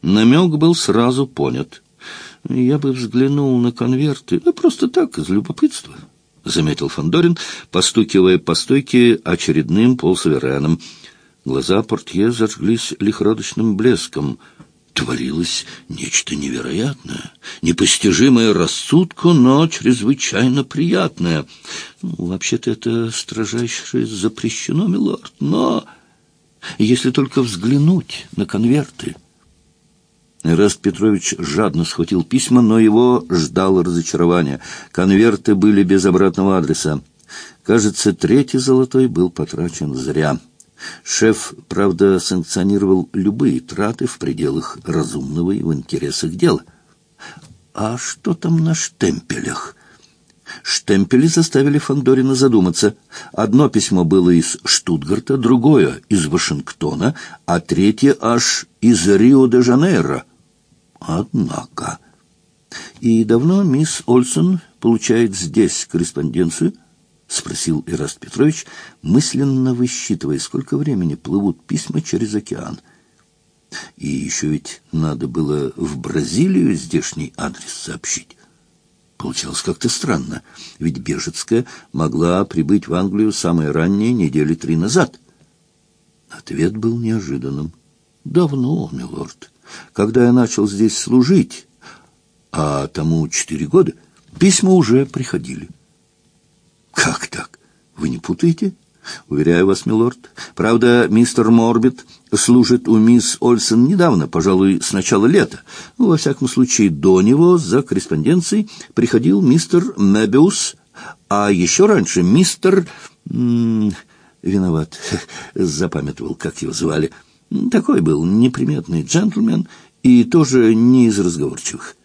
Намек был сразу понят. «Я бы взглянул на конверты, просто так, из любопытства», — заметил Фандорин, постукивая по стойке очередным полсавереном. Глаза портье зажглись лихорадочным блеском. Творилось нечто невероятное, непостижимое рассудку, но чрезвычайно приятное. Вообще-то это строжайше запрещено, милорд, но если только взглянуть на конверты. Эраст Петрович жадно схватил письма, но его ждало разочарование. Конверты были без обратного адреса. Кажется, 3-й золотой был потрачен зря. Шеф, правда, санкционировал любые траты в пределах разумного и в интересах дела. А что там на штемпелях? Штемпели заставили Фандорина задуматься. Одно письмо было из Штутгарта, другое — из Вашингтона, а третье аж из Рио-де-Жанейро. Однако... «И давно мисс Ольсон получает здесь корреспонденцию?» — спросил Эраст Петрович, мысленно высчитывая, сколько времени плывут письма через океан. И еще ведь надо было в Бразилию здешний адрес сообщить. Получалось как-то странно, ведь Бежецкая могла прибыть в Англию самое раннее, недели 3 назад. Ответ был неожиданным. «Давно, милорд. Когда я начал здесь служить, а тому 4 года, письма уже приходили». «Как так? Вы не путаете?» «Уверяю вас, милорд. Правда, мистер Морбит служит у мисс Ольсон недавно, пожалуй, с начала лета. Во всяком случае, до него за корреспонденцией приходил мистер Мебиус, а еще раньше мистер... Виноват, запамятовал, как его звали. Такой был неприметный джентльмен и тоже не из разговорчивых».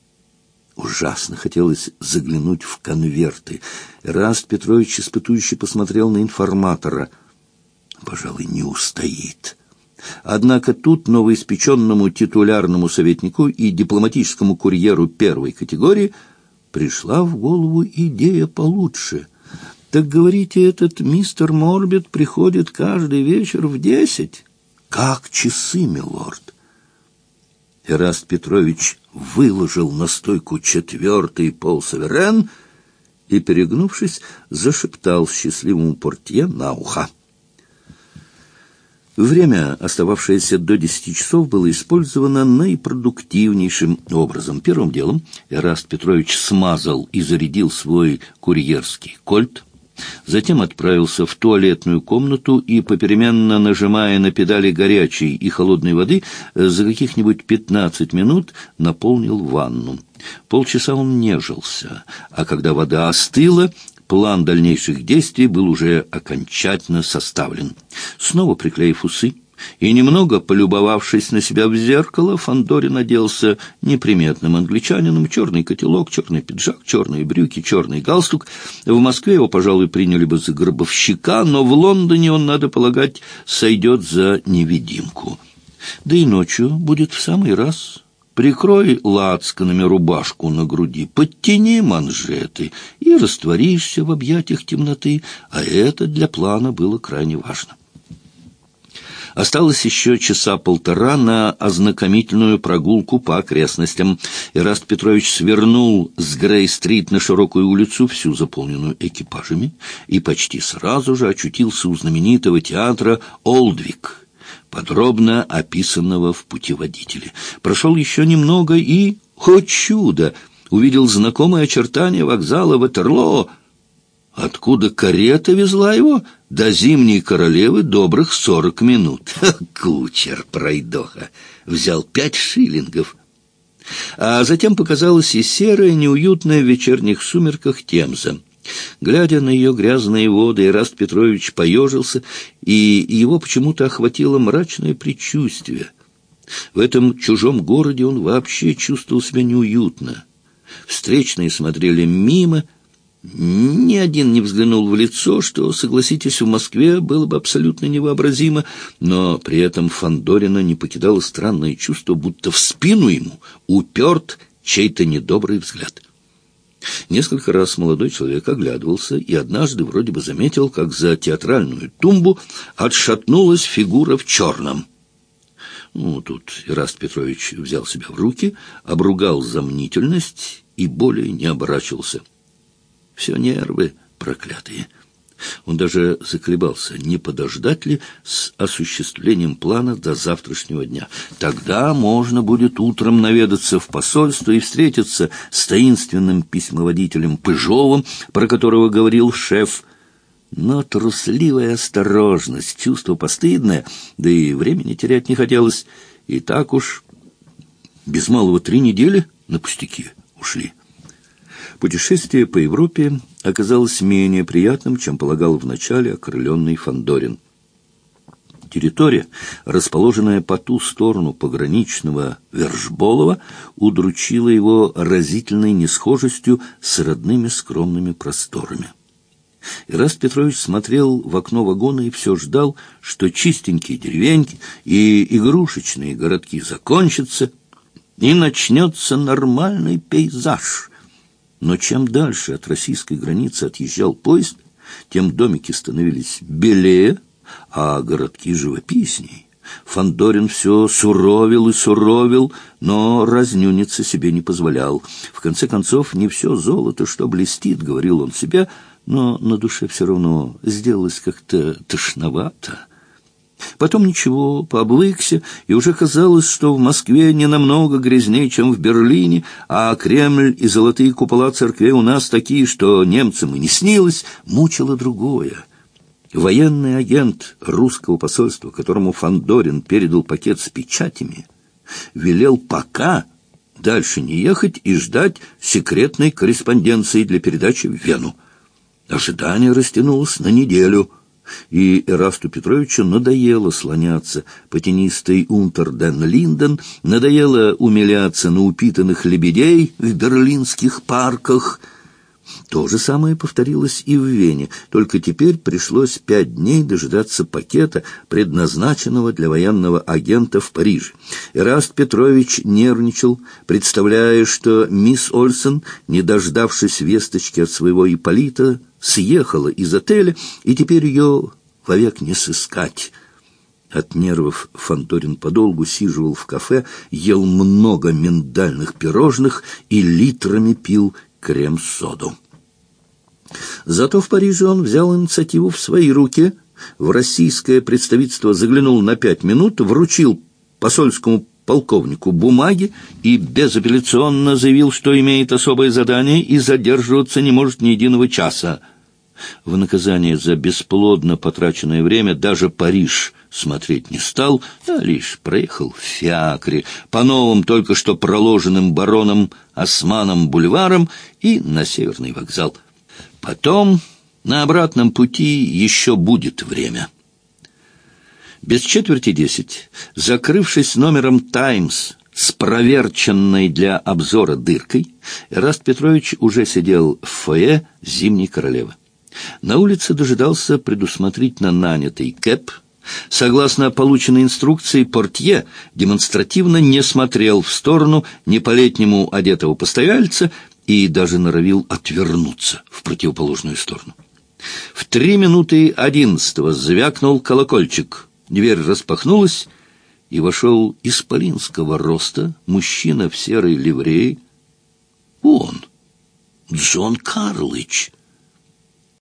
Ужасно хотелось заглянуть в конверты. Эраст Петрович испытующе посмотрел на информатора. Пожалуй, не устоит. Однако тут новоиспеченному титулярному советнику и дипломатическому курьеру 1-й категории пришла в голову идея получше. «Так, говорите, этот мистер Морбит приходит каждый вечер в 10? Как часы, милорд!» Эраст Петрович выложил на стойку 4-й полсаверен и, перегнувшись, зашептал счастливому портье на ухо. Время, остававшееся до 10 часов, было использовано наипродуктивнейшим образом. Первым делом Эраст Петрович смазал и зарядил свой курьерский кольт, затем отправился в туалетную комнату и, попеременно нажимая на педали горячей и холодной воды, за каких-нибудь 15 минут наполнил ванну. Полчаса он нежился, а когда вода остыла, план дальнейших действий был уже окончательно составлен. Снова приклеив усы и немного полюбовавшись на себя в зеркало, Фандорин оделся неприметным англичанином: черный котелок, черный пиджак, черные брюки, черный галстук. В Москве его, пожалуй, приняли бы за гробовщика, но в Лондоне он, надо полагать, сойдет за невидимку. Да и ночью будет в самый раз. Прикрой лацканами рубашку на груди, подтяни манжеты и растворишься в объятиях темноты, а это для плана было крайне важно. Осталось еще 1.5 часа на ознакомительную прогулку по окрестностям. Эраст Петрович свернул с Грей-стрит на широкую улицу, всю заполненную экипажами, и почти сразу же очутился у знаменитого театра «Олдвик», подробно описанного в путеводителе. Прошел еще немного и, о чудо, увидел знакомые очертания вокзала Ватерлоо, откуда карета везла его до Зимней Королевы добрых 40 минут. Кучер пройдоха взял 5 шиллингов. А затем показалась и серая, неуютная в вечерних сумерках Темза. Глядя на ее грязные воды, Эраст Петрович поежился, и его почему-то охватило мрачное предчувствие. В этом чужом городе он вообще чувствовал себя неуютно. Встречные смотрели мимо, ни один не взглянул в лицо, что, согласитесь, в Москве было бы абсолютно невообразимо, но при этом Фандорина не покидало странное чувство, будто в спину ему уперт чей-то недобрый взгляд. Несколько раз молодой человек оглядывался и однажды вроде бы заметил, как за театральную тумбу отшатнулась фигура в черном. Ну, тут Ираст Петрович взял себя в руки, обругал за мнительность и более не оборачивался. Все нервы проклятые. Он даже заколебался, не подождать ли с осуществлением плана до завтрашнего дня. Тогда можно будет утром наведаться в посольство и встретиться с таинственным письмоводителем Пыжовым, про которого говорил шеф. Но трусливая осторожность, чувство постыдное, да и времени терять не хотелось. И так уж без малого 3 недели на пустяки ушли. Путешествие по Европе оказалось менее приятным, чем полагал вначале окрыленный Фандорин. Территория, расположенная по ту сторону пограничного Вержболова, удручила его разительной несхожестью с родными скромными просторами. Ираст Петрович смотрел в окно вагона и все ждал, что чистенькие деревеньки и игрушечные городки закончатся, и начнется нормальный пейзаж. Но чем дальше от российской границы отъезжал поезд, тем домики становились белее, а городки живописней. Фандорин все суровил и суровил, но разнюниться себе не позволял. В конце концов, не все золото, что блестит, говорил он себе, но на душе все равно сделалось как-то тошновато. Потом ничего, пообвыкся, и уже казалось, что в Москве не намного грязнее, чем в Берлине, а Кремль и золотые купола церквей у нас такие, что немцам и не снилось. Мучило другое. Военный агент русского посольства, которому Фандорин передал пакет с печатями, велел пока дальше не ехать и ждать секретной корреспонденции для передачи в Вену. Ожидание растянулось на неделю, и Эрасту Петровичу надоело слоняться по тенистой Унтер-ден-Линден, надоело умиляться на упитанных лебедей в берлинских парках. То же самое повторилось и в Вене, только теперь пришлось 5 дней дожидаться пакета, предназначенного для военного агента в Париже. Эраст Петрович нервничал, представляя, что мисс Ольсен, не дождавшись весточки от своего Ипполита, съехала из отеля, и теперь ее вовек не сыскать. От нервов Фандорин подолгу сиживал в кафе, ел много миндальных пирожных и литрами пил крем-соду. Зато в Париже он взял инициативу в свои руки, в российское представительство заглянул на 5 минут, вручил посольскому полковнику бумаги и безапелляционно заявил, что имеет особое задание и задерживаться не может ни единого часа. В наказание за бесплодно потраченное время даже Париж смотреть не стал, а лишь проехал в фиакре по новым, только что проложенным бароном Османом бульварам и на Северный вокзал. Потом на обратном пути еще будет время. Без 9:45, закрывшись номером «Таймс» с проверченной для обзора дыркой, Эраст Петрович уже сидел в фойе «Зимней королевы». На улице дожидался предусмотрительно нанятый кэп. Согласно полученной инструкции, портье демонстративно не смотрел в сторону не по-летнему одетого постояльца и даже норовил отвернуться в противоположную сторону. В 11:03 звякнул колокольчик. Дверь распахнулась, и вошел исполинского роста мужчина в серой ливреи. Он, Джон Карлыч.